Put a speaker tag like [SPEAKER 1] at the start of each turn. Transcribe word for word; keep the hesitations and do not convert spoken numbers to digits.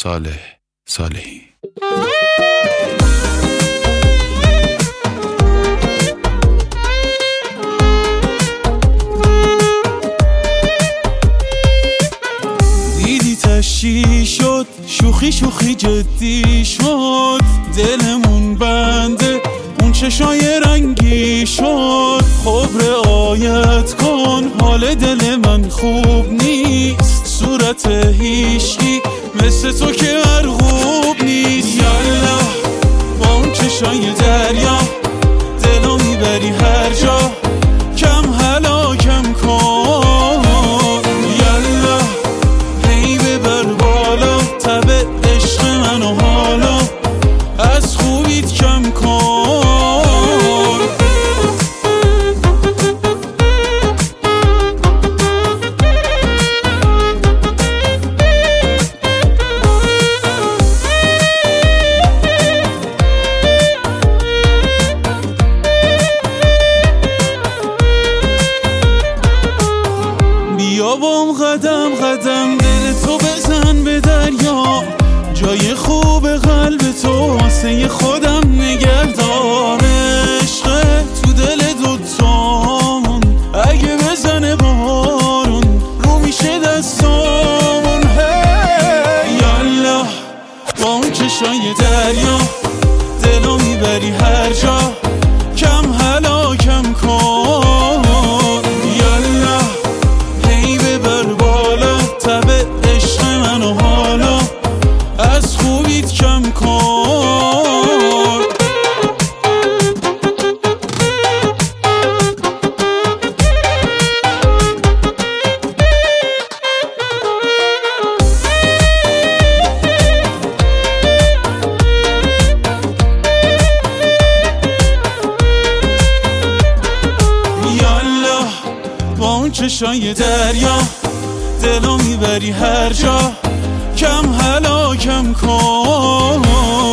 [SPEAKER 1] صالح صالحی. دیدی تشی شد، شوخی شوخی جدی شد، دلمون بنده اون چشای رنگی شد. خب رعایت کن، حال دل من خوب نیست، صورت هیشگی مثل تو که مرغوب نیست. یالا با اون چشای دریا دلو میبری هر جا، کم حالا کم کن. یالا هی ببر بالا تب عشق منو، حالا از خوبیت کم کن. بیا بام قدم قدم دل تو بزن به دریا، جای خوب قلب تو واسه خودم نگهدار. عشق تو دل دوتامون اگه بزنه بارون رو میشه دستامون. هی یالا با اون چشای دریا دلو میبری هر جا، کم حالا کم کن. یالا هی ببر بالا تب عشق منو، حالا از خوبیت کم کن. یالا با اون چشای دریا دلو میبری هر جا، کم حالا کم کن.